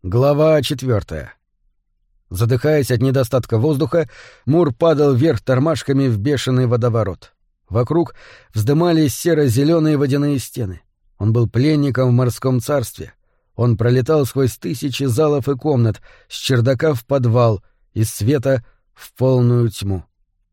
Глава 4. Задыхаясь от недостатка воздуха, Мур падал вверх тормашками в бешеный водоворот. Вокруг вздымались серо-зеленые водяные стены. Он был пленником в морском царстве. Он пролетал сквозь тысячи залов и комнат, с чердака в подвал, из света в полную тьму.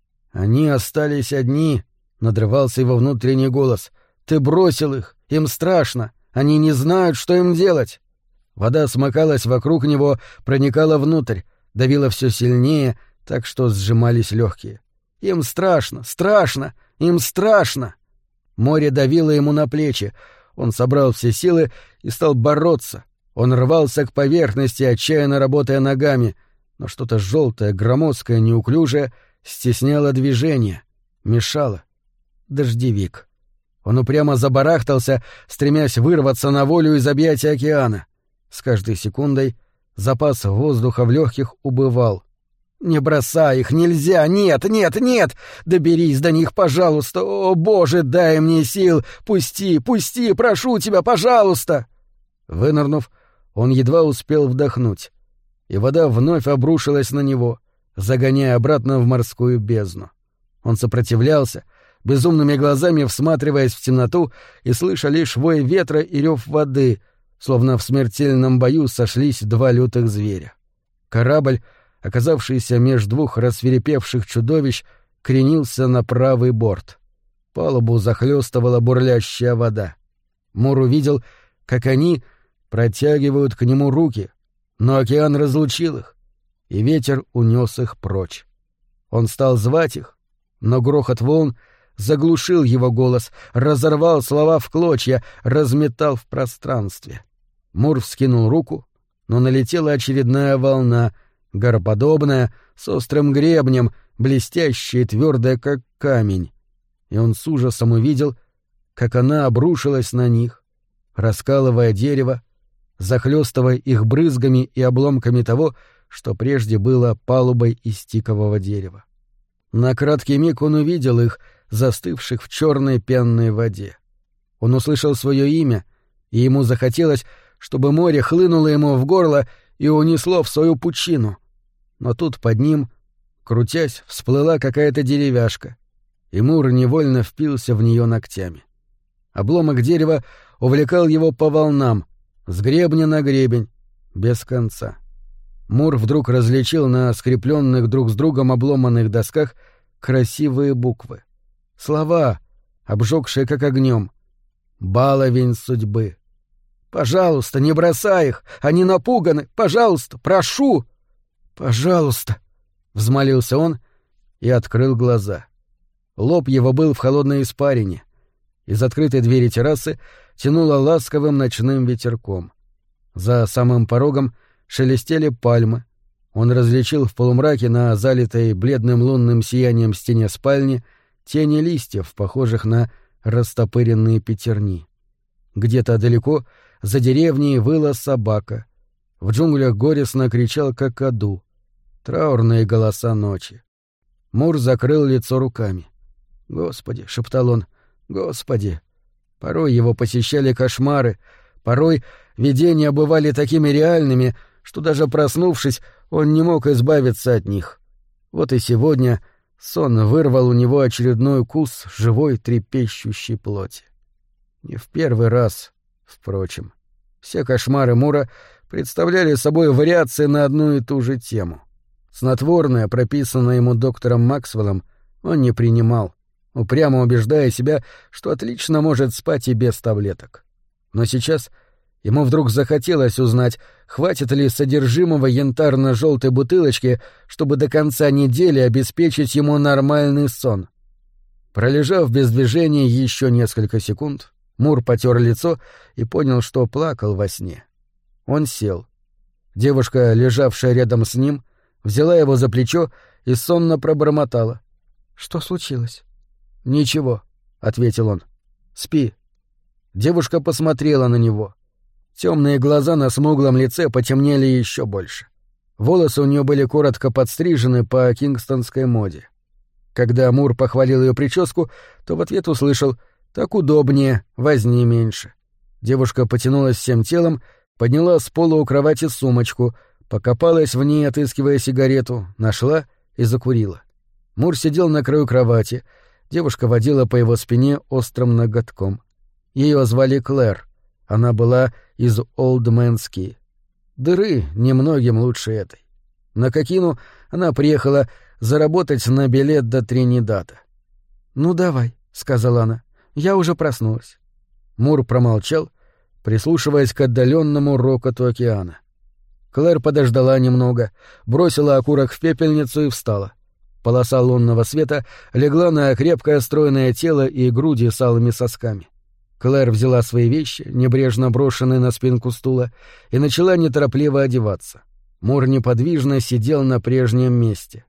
«Они остались одни», — надрывался его внутренний голос. «Ты бросил их, им страшно, они не знают, что им делать». Вода смыкалась вокруг него, проникала внутрь, давила все сильнее, так что сжимались легкие. Им страшно, страшно, им страшно. Море давило ему на плечи. Он собрал все силы и стал бороться. Он рвался к поверхности, отчаянно работая ногами, но что-то желтое, громоздкое, неуклюжее стесняло движение, мешало. Дождевик. Он упрямо забарахтался, стремясь вырваться на волю из объятий океана. С каждой секундой запас воздуха в легких убывал. «Не бросай их, нельзя! Нет, нет, нет! Доберись до них, пожалуйста! О, Боже, дай мне сил! Пусти, пусти, прошу тебя, пожалуйста!» Вынырнув, он едва успел вдохнуть, и вода вновь обрушилась на него, загоняя обратно в морскую бездну. Он сопротивлялся, безумными глазами всматриваясь в темноту и слыша лишь вой ветра и рев воды, словно в смертельном бою сошлись два лютых зверя. Корабль, оказавшийся меж двух рассвирепевших чудовищ, кренился на правый борт. Палубу захлёстывала бурлящая вода. Мур увидел, как они протягивают к нему руки, но океан разлучил их, и ветер унес их прочь. Он стал звать их, но грохот волн заглушил его голос, разорвал слова в клочья, разметал в пространстве. Мур вскинул руку, но налетела очередная волна, гороподобная, с острым гребнем, блестящая и твёрдая, как камень. И он с ужасом увидел, как она обрушилась на них, раскалывая дерево, захлёстывая их брызгами и обломками того, что прежде было палубой из тикового дерева. На краткий миг он увидел их, застывших в черной пенной воде. Он услышал свое имя, и ему захотелось, чтобы море хлынуло ему в горло и унесло в свою пучину. Но тут под ним, крутясь, всплыла какая-то деревяшка, и Мур невольно впился в нее ногтями. Обломок дерева увлекал его по волнам, с гребня на гребень, без конца. Мур вдруг различил на скрепленных друг с другом обломанных досках красивые буквы. Слова, обжегшие как огнем. «Баловень судьбы». «Пожалуйста, не бросай их! Они напуганы! Пожалуйста, прошу!» «Пожалуйста!» — взмолился он и открыл глаза. Лоб его был в холодной испарине. Из открытой двери террасы тянуло ласковым ночным ветерком. За самым порогом шелестели пальмы. Он различил в полумраке на залитой бледным лунным сиянием стене спальни тени листьев, похожих на растопыренные пятерни. Где-то далеко за деревней выла собака. В джунглях горестно кричал какаду. Траурные голоса ночи. Мур закрыл лицо руками. «Господи!» — шептал он. «Господи!» Порой его посещали кошмары, порой видения бывали такими реальными, что даже проснувшись, он не мог избавиться от них. Вот и сегодня сон вырвал у него очередной кус живой трепещущей плоти. Не в первый раз, впрочем. Все кошмары Мура представляли собой вариации на одну и ту же тему. Снотворное, прописанное ему доктором Максвеллом, он не принимал, упрямо убеждая себя, что отлично может спать и без таблеток. Но сейчас ему вдруг захотелось узнать, хватит ли содержимого янтарно-желтой бутылочки, чтобы до конца недели обеспечить ему нормальный сон. Пролежав без движения еще несколько секунд, Мур потер лицо и понял, что плакал во сне. Он сел. Девушка, лежавшая рядом с ним, взяла его за плечо и сонно пробормотала. «Что случилось?» «Ничего», — ответил он. «Спи». Девушка посмотрела на него. Темные глаза на смуглом лице потемнели еще больше. Волосы у нее были коротко подстрижены по кингстонской моде. Когда Мур похвалил ее прическу, то в ответ услышал: «Так удобнее, возни меньше». Девушка потянулась всем телом подняла с пола у кровати сумочку, покопалась в ней, отыскивая сигарету, нашла и закурила. Мур сидел на краю кровати, девушка водила по его спине острым ноготком. Ее звали Клэр, она была из Олд Мэнс-Ки. Дыры немногим лучше этой. На Кокину она приехала заработать на билет до Тринидада. «Ну давай», — сказала она, — «я уже проснулась». Мур промолчал, прислушиваясь к отдаленному рокоту океана. Клэр подождала немного, бросила окурок в пепельницу и встала. Полоса лунного света легла на крепкое стройное тело и груди с алыми сосками. Клэр взяла свои вещи, небрежно брошенные на спинку стула, и начала неторопливо одеваться. Мур неподвижно сидел на прежнем месте.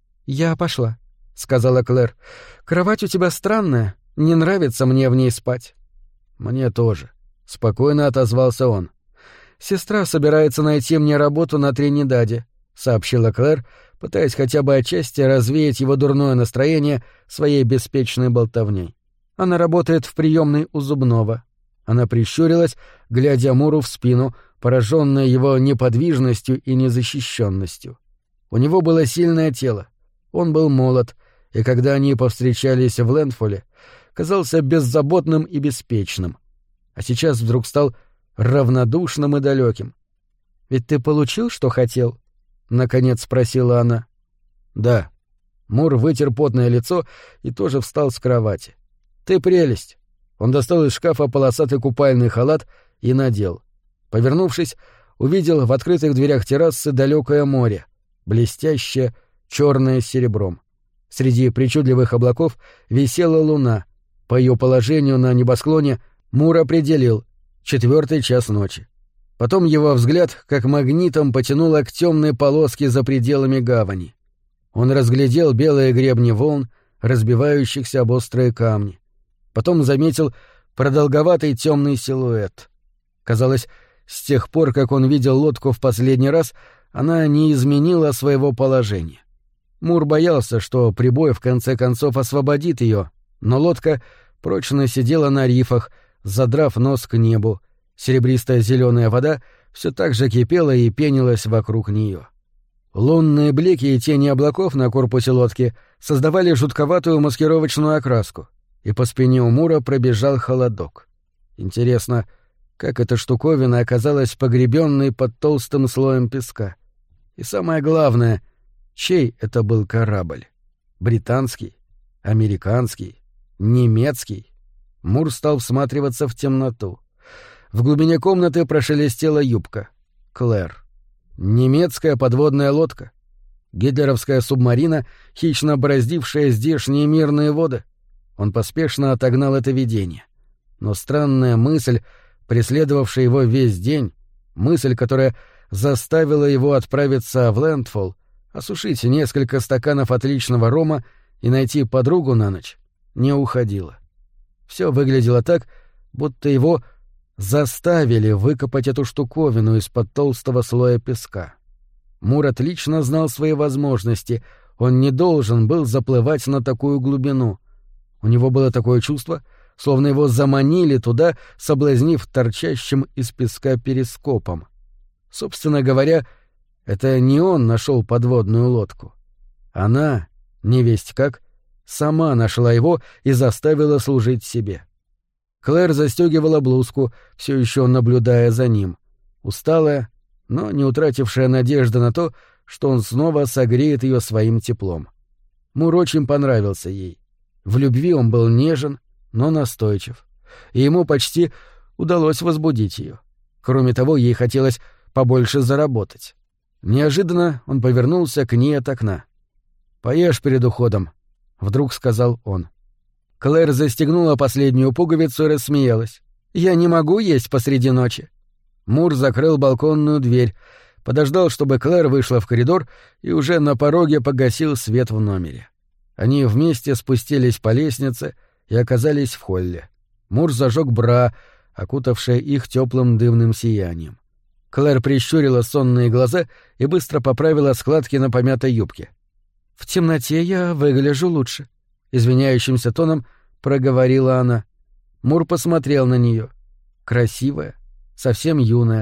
«Я пошла», — сказала Клэр. «Кровать у тебя странная, не нравится мне в ней спать». «Мне тоже», — спокойно отозвался он. «Сестра собирается найти мне работу на Тринидаде», — сообщила Клэр, пытаясь хотя бы отчасти развеять его дурное настроение своей беспечной болтовней. «Она работает в приемной у зубного». Она прищурилась, глядя Муру в спину, пораженная его неподвижностью и незащищенностью. У него было сильное тело. Он был молод, и когда они повстречались в Лэндфоле, казался беззаботным и беспечным. А сейчас вдруг стал равнодушным и далеким. «Ведь ты получил, что хотел?» — наконец спросила она. «Да». Мур вытер потное лицо и тоже встал с кровати. «Ты прелесть!» Он достал из шкафа полосатый купальный халат и надел. Повернувшись, увидел в открытых дверях террасы далекое море, блестящее, черное с серебром. Среди причудливых облаков висела луна. По ее положению на небосклоне Мур определил — 4 час ночи. Потом его взгляд как магнитом потянуло к темной полоске за пределами гавани. Он разглядел белые гребни волн, разбивающихся об острые камни. Потом заметил продолговатый темный силуэт. Казалось, с тех пор, как он видел лодку в последний раз, она не изменила своего положения. Мур боялся, что прибой в конце концов освободит ее, но лодка прочно сидела на рифах, задрав нос к небу. Серебристая зеленая вода все так же кипела и пенилась вокруг нее. Лунные блики и тени облаков на корпусе лодки создавали жутковатую маскировочную окраску, и по спине у Мура пробежал холодок. Интересно, как эта штуковина оказалась погребенной под толстым слоем песка? И самое главное, чей это был корабль? Британский? Американский? Немецкий? Мур стал всматриваться в темноту. В глубине комнаты прошелестела юбка. Клэр. Немецкая подводная лодка. Гитлеровская субмарина, хищно бороздившая здешние мирные воды. Он поспешно отогнал это видение. Но странная мысль, преследовавшая его весь день, мысль, которая заставила его отправиться в Лэндфолл, осушить несколько стаканов отличного рома и найти подругу на ночь, не уходила. Все выглядело так, будто его заставили выкопать эту штуковину из-под толстого слоя песка. Мур отлично знал свои возможности, он не должен был заплывать на такую глубину. У него было такое чувство, словно его заманили туда, соблазнив торчащим из песка перископом. Собственно говоря, это не он нашел подводную лодку. Она, невесть как, сама нашла его и заставила служить себе. Клэр застегивала блузку, все еще наблюдая за ним, усталая, но не утратившая надежды на то, что он снова согреет ее своим теплом. Мур очень понравился ей. В любви он был нежен, но настойчив, и ему почти удалось возбудить ее. Кроме того, ей хотелось побольше заработать. Неожиданно он повернулся к ней от окна. «Поешь перед уходом», — вдруг сказал он. Клэр застегнула последнюю пуговицу и рассмеялась. «Я не могу есть посреди ночи». Мур закрыл балконную дверь, подождал, чтобы Клэр вышла в коридор, и уже на пороге погасил свет в номере. Они вместе спустились по лестнице и оказались в холле. Мур зажег бра, окутавшее их теплым дымным сиянием. Клэр прищурила сонные глаза и быстро поправила складки на помятой юбке. «В темноте я выгляжу лучше», — извиняющимся тоном проговорила она. Мур посмотрел на нее. Красивая, совсем юная,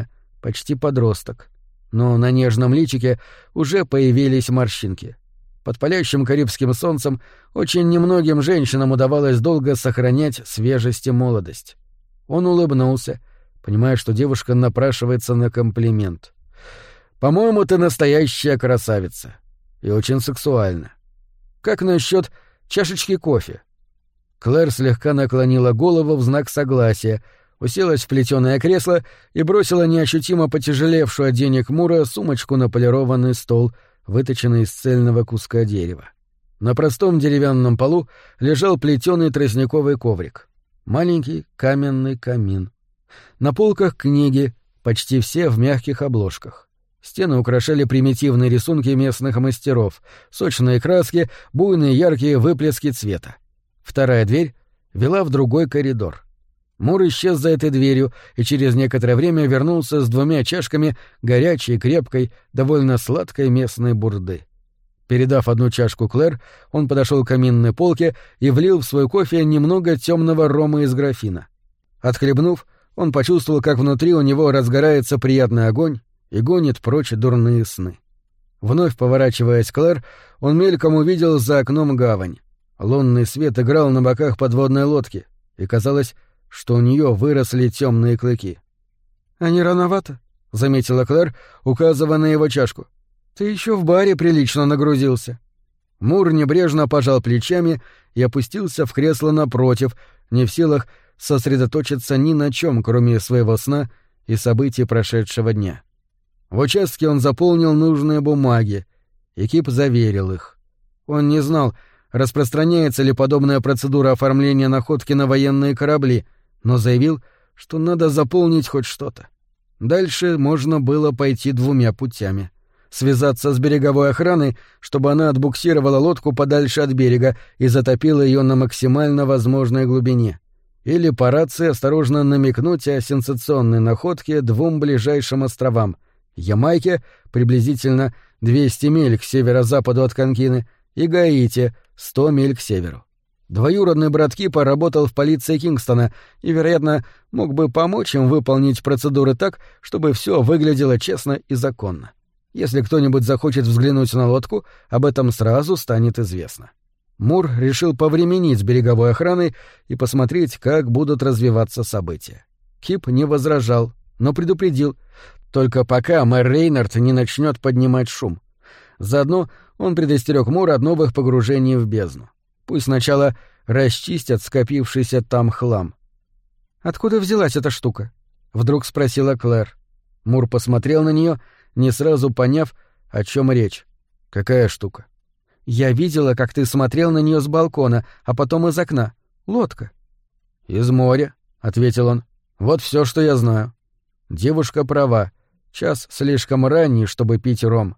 почти подросток. Но на нежном личике уже появились морщинки. Под палящим карибским солнцем очень немногим женщинам удавалось долго сохранять свежесть и молодость. Он улыбнулся, понимая, что девушка напрашивается на комплимент. «По-моему, ты настоящая красавица. И очень сексуальна. Как насчет чашечки кофе?» Клэр слегка наклонила голову в знак согласия, уселась в плетеное кресло и бросила неощутимо потяжелевшую от денег Мура сумочку на полированный стол, выточенный из цельного куска дерева. На простом деревянном полу лежал плетеный тростниковый коврик. Маленький каменный камин. На полках книги, почти все в мягких обложках. Стены украшали примитивные рисунки местных мастеров, сочные краски, буйные яркие выплески цвета. Вторая дверь вела в другой коридор. Мур исчез за этой дверью и через некоторое время вернулся с 2 чашками горячей, крепкой, довольно сладкой местной бурды. Передав 1 чашку Клэр, он подошел к каминной полке и влил в свой кофе немного темного рома из графина. Отхлебнув, он почувствовал, как внутри у него разгорается приятный огонь и гонит прочь дурные сны. Вновь поворачиваясь к Клэр, он мельком увидел за окном гавань. Лунный свет играл на боках подводной лодки, и казалось, что у нее выросли темные клыки. «А не рановато?» — заметила Клэр, указывая на его чашку. «Ты еще в баре прилично нагрузился». Мур небрежно пожал плечами и опустился в кресло напротив, не в силах сосредоточиться ни на чем, кроме своего сна и событий прошедшего дня. В участке он заполнил нужные бумаги, и Кип заверил их. Он не знал, распространяется ли подобная процедура оформления находки на военные корабли, но заявил, что надо заполнить хоть что-то. Дальше можно было пойти 2 путями. Связаться с береговой охраной, чтобы она отбуксировала лодку подальше от берега и затопила ее на максимально возможной глубине. Или по рации осторожно намекнуть о сенсационной находке 2 ближайшим островам — Ямайке, приблизительно 200 миль к северо-западу от Конкины, и Гаити, 100 миль к северу. Двоюродный брат Кипа работал в полиции Кингстона и, вероятно, мог бы помочь им выполнить процедуры так, чтобы все выглядело честно и законно. Если кто-нибудь захочет взглянуть на лодку, об этом сразу станет известно. Мур решил повременить с береговой охраной и посмотреть, как будут развиваться события. Кип не возражал, но предупредил, только пока мэр Рейнард не начнет поднимать шум. Заодно он предостерег Мура от новых погружений в бездну. Пусть сначала расчистят скопившийся там хлам. «Откуда взялась эта штука?» — вдруг спросила Клэр. Мур посмотрел на нее, не сразу поняв, о чем речь. «Какая штука?» «Я видела, как ты смотрел на нее с балкона, а потом из окна. Лодка». «Из моря», — ответил он. «Вот все, что я знаю». Девушка права. Час слишком ранний, чтобы пить ром.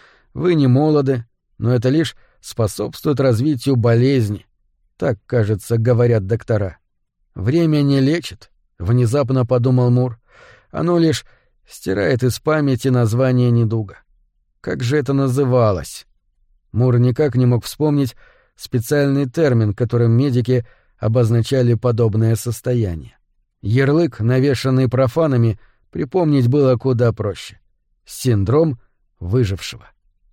Вы не молоды, но это лишь способствует развитию болезни. Так, кажется, говорят доктора. Время не лечит, — внезапно подумал Мур. Оно лишь стирает из памяти название недуга. Как же это называлось? Мур никак не мог вспомнить специальный термин, которым медики обозначали подобное состояние. Ярлык, навешанный профанами, припомнить было куда проще. Синдром выжившего.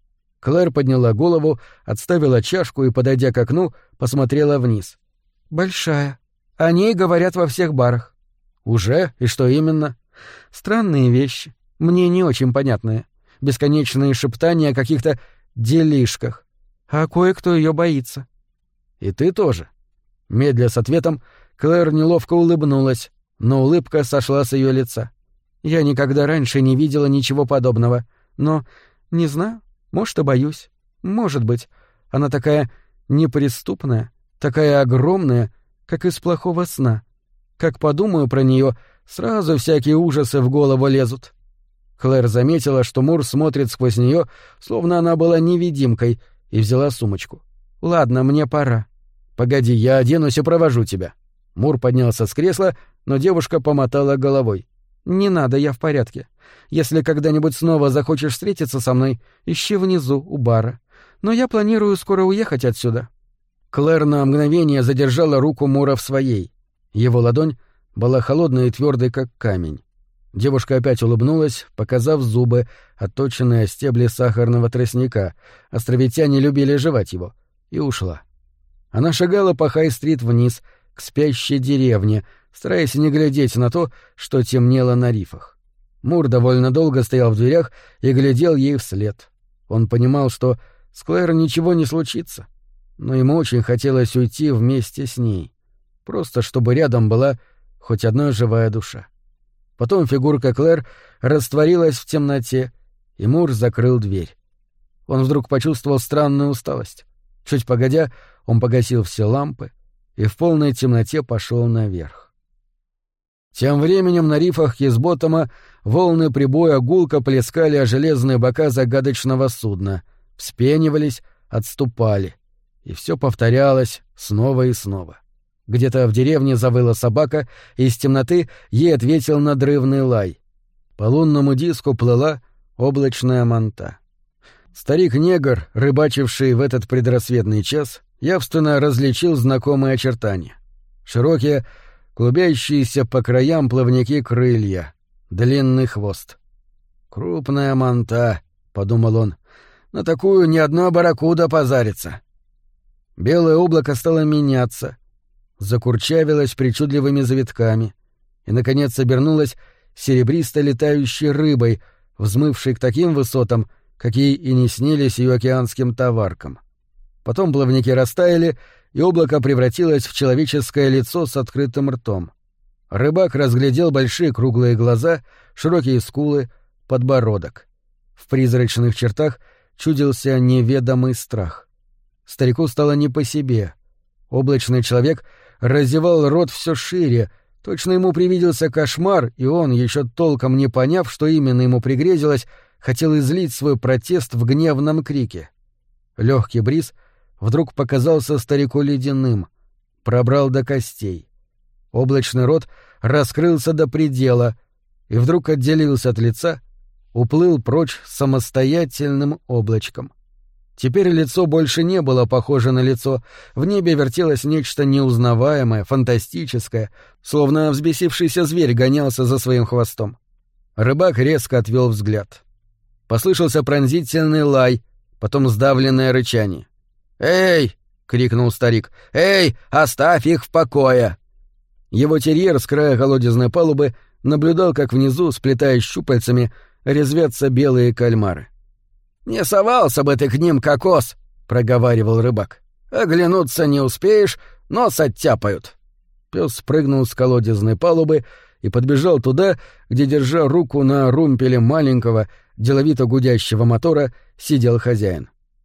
Клэр подняла голову, отставила чашку и, подойдя к окну, посмотрела вниз. «Большая. О ней говорят во всех барах». «Уже? И что именно?» «Странные вещи. Мне не очень понятные. Бесконечные шептания о каких-то делишках. А кое-кто ее боится». «И ты тоже?» Медля с ответом, Клэр неловко улыбнулась, но улыбка сошла с ее лица. «Я никогда раньше не видела ничего подобного. Но, не знаю, может, и боюсь. Может быть. Она такая неприступная, такая огромная, как из плохого сна. Как подумаю про нее, сразу всякие ужасы в голову лезут». Клэр заметила, что Мур смотрит сквозь нее, словно она была невидимкой, и взяла сумочку. «Ладно, мне пора». «Погоди, я оденусь и провожу тебя». Мур поднялся с кресла, но девушка помотала головой. «Не надо, я в порядке. Если когда-нибудь снова захочешь встретиться со мной, ищи внизу, у бара. Но я планирую скоро уехать отсюда». Клэр на мгновение задержала руку Мура в своей. Его ладонь была холодной и твердой, как камень. Девушка опять улыбнулась, показав зубы, отточенные стебли сахарного тростника. Островитяне любили жевать его. И ушла. Она шагала по Хай-стрит вниз, к спящей деревне, стараясь не глядеть на то, что темнело на рифах. Мур довольно долго стоял в дверях и глядел ей вслед. Он понимал, что с Клэр ничего не случится, но ему очень хотелось уйти вместе с ней, просто чтобы рядом была хоть одна живая душа. Потом фигурка Клэр растворилась в темноте, и Мур закрыл дверь. Он вдруг почувствовал странную усталость. Чуть погодя, он погасил все лампы и в полной темноте пошел наверх. Тем временем на рифах Хизботтома волны прибоя гулко плескали о железные бока загадочного судна, вспенивались, отступали, и все повторялось снова и снова. Где-то в деревне завыла собака, и из темноты ей ответил надрывный лай. По лунному диску плыла облачная манта. Старик-негр, рыбачивший в этот предрассветный час, явственно различил знакомые очертания. Широкие, клубящиеся по краям плавники крылья, длинный хвост. «Крупная манта», — подумал он, — «на такую ни одна барракуда позарится». Белое облако стало меняться, закурчавилось причудливыми завитками и, наконец, обернулось серебристо летающей рыбой, взмывшей к таким высотам, какие и не снились ее океанским товаркам. Потом плавники растаяли, и облако превратилось в человеческое лицо с открытым ртом. Рыбак разглядел большие круглые глаза, широкие скулы, подбородок. В призрачных чертах чудился неведомый страх. Старику стало не по себе. Облачный человек разевал рот все шире, точно ему привиделся кошмар, и он, еще толком не поняв, что именно ему пригрезилось, хотел излить свой протест в гневном крике. Легкий бриз вдруг показался старику ледяным, пробрал до костей. Облачный рот раскрылся до предела и вдруг отделился от лица, уплыл прочь самостоятельным облачком. Теперь лицо больше не было похоже на лицо, в небе вертелось нечто неузнаваемое, фантастическое, словно взбесившийся зверь гонялся за своим хвостом. Рыбак резко отвел взгляд. Послышался пронзительный лай, потом сдавленное рычание. «Эй!» — крикнул старик. «Эй, оставь их в покое!» Его терьер с края колодезной палубы наблюдал, как внизу, сплетаясь щупальцами, резвятся белые кальмары. «Не совался бы ты к ним, кокос!» — проговаривал рыбак. «Оглянуться не успеешь, нос оттяпают!» Пес спрыгнул с колодезной палубы и подбежал туда, где, держа руку на румпеле маленького, деловито гудящего мотора, сидел хозяин.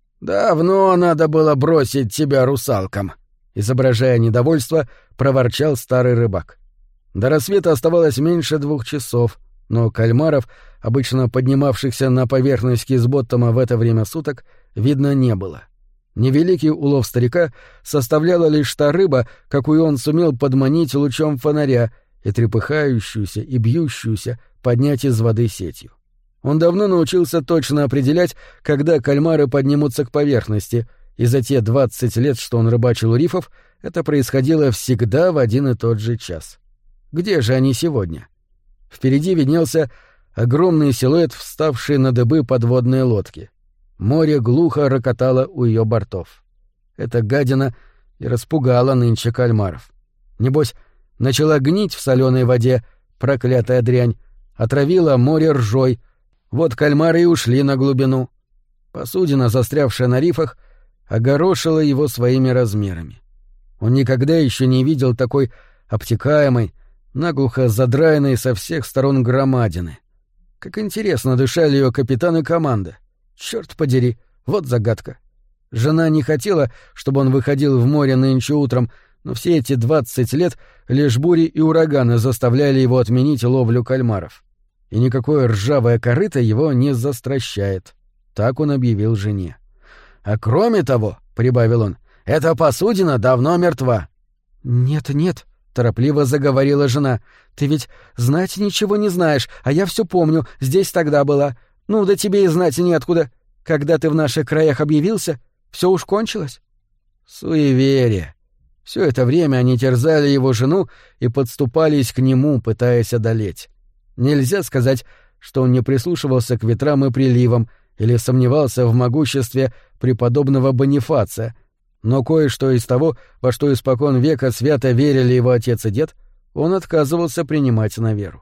«Давно надо было бросить тебя русалкам!» — изображая недовольство, проворчал старый рыбак. До рассвета оставалось меньше 2 часов, но кальмаров, обычно поднимавшихся на поверхность Хизботтома в это время суток, видно не было. Невеликий улов старика составляла лишь та рыба, какую он сумел подманить лучом фонаря и трепыхающуюся и бьющуюся поднять из воды сетью. Он давно научился точно определять, когда кальмары поднимутся к поверхности, и за те 20 лет, что он рыбачил у рифов, это происходило всегда в один и тот же час. Где же они сегодня? Впереди виднелся огромный силуэт, вставший на дыбы подводной лодки. Море глухо рокотало у ее бортов. Эта гадина и распугала нынче кальмаров. Небось, начала гнить в соленой воде, проклятая дрянь, отравила море ржой. Вот кальмары и ушли на глубину. Посудина, застрявшая на рифах, огорошила его своими размерами. Он никогда еще не видел такой обтекаемой, наглухо задраенной со всех сторон громадины. Как интересно дышали ее капитан и команда. Черт подери, вот загадка. Жена не хотела, чтобы он выходил в море нынче утром, но все эти 20 лет лишь бури и ураганы заставляли его отменить ловлю кальмаров. И никакое ржавое корыто его не застращает. Так он объявил жене. «А кроме того, — прибавил он, — эта посудина давно мертва». «Нет», — торопливо заговорила жена, — «ты ведь знать ничего не знаешь, а я все помню, здесь тогда была. Ну, да тебе и знать неоткуда. Когда ты в наших краях объявился, все уж кончилось». Суеверие. Все это время они терзали его жену и подступались к нему, пытаясь одолеть. Нельзя сказать, что он не прислушивался к ветрам и приливам или сомневался в могуществе преподобного Бонифация, но кое-что из того, во что испокон века свято верили его отец и дед, он отказывался принимать на веру.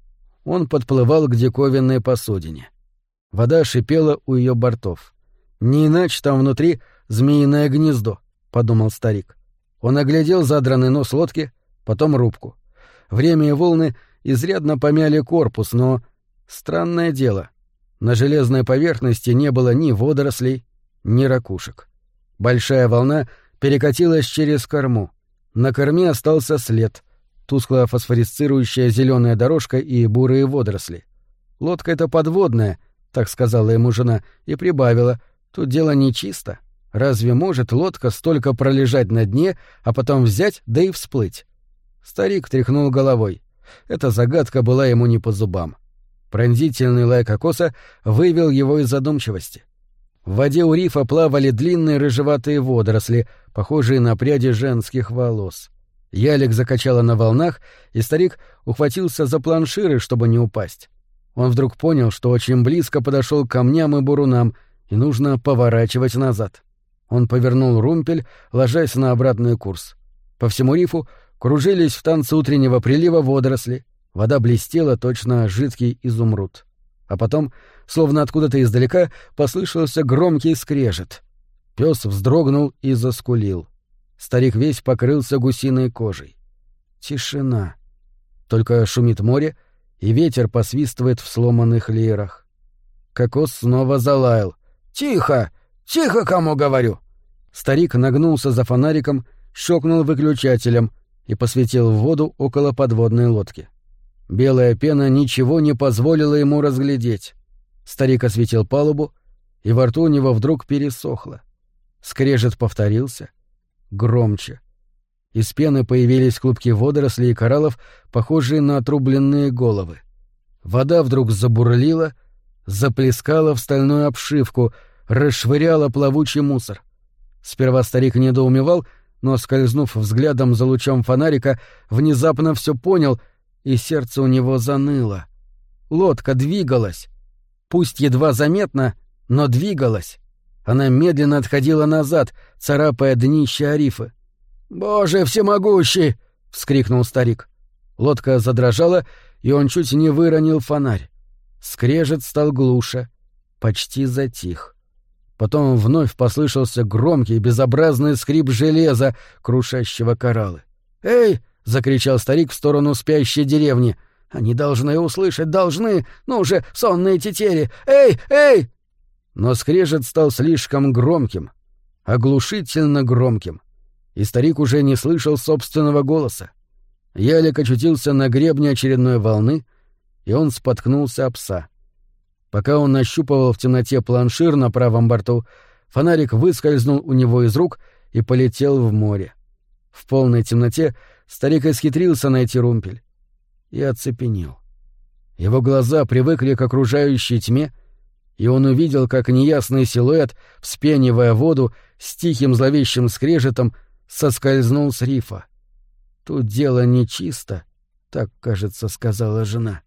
Он подплывал к диковинной посудине. Вода шипела у ее бортов. «Не иначе там внутри змеиное гнездо», — подумал старик. Он оглядел задранный нос лодки, потом рубку. Время и волны изрядно помяли корпус, но... Странное дело. На железной поверхности не было ни водорослей, ни ракушек. Большая волна перекатилась через корму. На корме остался след, тускло фосфорисцирующая зеленая дорожка и бурые водоросли. «Лодка эта подводная», — так сказала ему жена, и прибавила: «Тут дело нечисто. Разве может лодка столько пролежать на дне, а потом взять да и всплыть?» Старик тряхнул головой. Эта загадка была ему не по зубам. Пронзительный лай кокоса вывел его из задумчивости. В воде у рифа плавали длинные рыжеватые водоросли, похожие на пряди женских волос. Ялик закачала на волнах, и старик ухватился за планширы, чтобы не упасть. Он вдруг понял, что очень близко подошел к камням и бурунам, и нужно поворачивать назад. Он повернул румпель, ложась на обратный курс. По всему рифу кружились в танце утреннего прилива водоросли, вода блестела, точно жидкий изумруд. А потом, словно откуда-то издалека, послышался громкий скрежет. Пес вздрогнул и заскулил. Старик весь покрылся гусиной кожей. Тишина. Только шумит море, и ветер посвистывает в сломанных лирах. Кокос снова залаял. «Тихо! Тихо, кому говорю!» Старик нагнулся за фонариком, щелкнул выключателем и посветил в воду около подводной лодки. Белая пена ничего не позволила ему разглядеть. Старик осветил палубу, и во рту у него вдруг пересохло. Скрежет повторился. Громче. Из пены появились клубки водорослей и кораллов, похожие на отрубленные головы. Вода вдруг забурлила, заплескала в стальную обшивку, расшвыряла плавучий мусор. Сперва старик недоумевал, но, скользнув взглядом за лучом фонарика, внезапно все понял, и сердце у него заныло. Лодка двигалась. Пусть едва заметно, но двигалась. Она медленно отходила назад, царапая днище Арифы. «Боже всемогущий!» — вскрикнул старик. Лодка задрожала, и он чуть не выронил фонарь. Скрежет стал глуше, почти затих. Потом вновь послышался громкий, безобразный скрип железа, крушащего кораллы. «Эй!» — закричал старик в сторону спящей деревни. «Они должны услышать, должны! Ну же, сонные тетери! Эй! Эй!» Но скрежет стал слишком громким, оглушительно громким, и старик уже не слышал собственного голоса. Ялик очутился на гребне очередной волны, и он споткнулся об пса. Пока он нащупывал в темноте планшир на правом борту, фонарик выскользнул у него из рук и полетел в море. В полной темноте старик исхитрился найти румпель и оцепенел. Его глаза привыкли к окружающей тьме, и он увидел, как неясный силуэт, вспенивая воду, с тихим зловещим скрежетом соскользнул с рифа. «Тут дело нечисто», — так, кажется, сказала жена.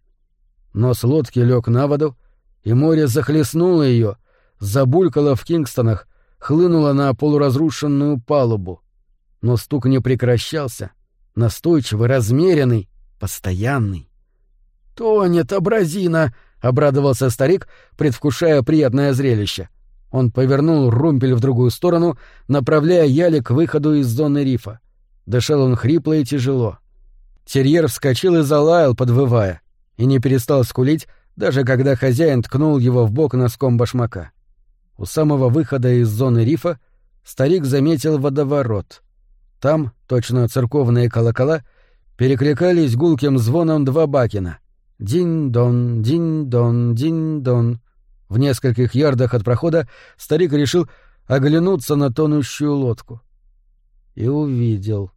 Нос лодки лег на воду, и море захлестнуло ее, забулькало в Кингстонах, хлынуло на полуразрушенную палубу. Но стук не прекращался, настойчивый, размеренный, постоянный. «Тонет абразина!» — обрадовался старик, предвкушая приятное зрелище. Он повернул румпель в другую сторону, направляя ялик к выходу из зоны рифа. Дышал он хрипло и тяжело. Терьер вскочил и залаял, подвывая, и не перестал скулить, даже когда хозяин ткнул его в бок носком башмака. У самого выхода из зоны рифа старик заметил водоворот. Там, точно церковные колокола, перекликались гулким звоном два бакена. Динь-дон, динь-дон, динь-дон. В нескольких ярдах от прохода старик решил оглянуться на тонущую лодку. И увидел.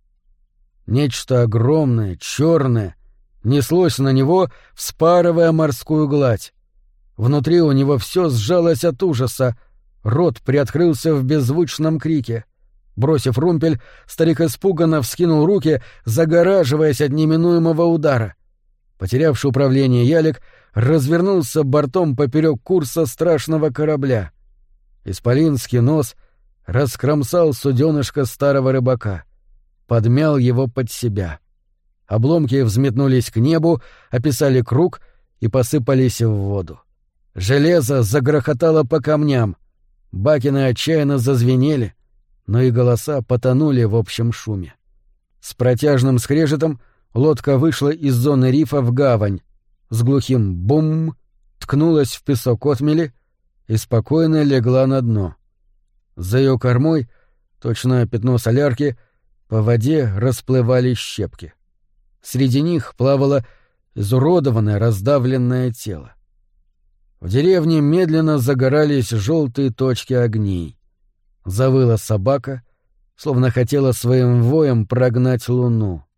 Нечто огромное, черное, неслось на него, вспарывая морскую гладь. Внутри у него все сжалось от ужаса, рот приоткрылся в беззвучном крике. Бросив румпель, старик испуганно вскинул руки, загораживаясь от неминуемого удара. Потерявший управление ялик развернулся бортом поперек курса страшного корабля. Исполинский нос раскромсал суденышко старого рыбака, подмял его под себя. Обломки взметнулись к небу, описали круг и посыпались в воду. Железо загрохотало по камням, бакины отчаянно зазвенели, но и голоса потонули в общем шуме. С протяжным скрежетом лодка вышла из зоны рифа в гавань, с глухим бум ткнулась в песок отмели и спокойно легла на дно. За ее кормой, точно пятно солярки, по воде расплывались щепки. Среди них плавало изуродованное, раздавленное тело. В деревне медленно загорались желтые точки огней. Завыла собака, словно хотела своим воем прогнать луну.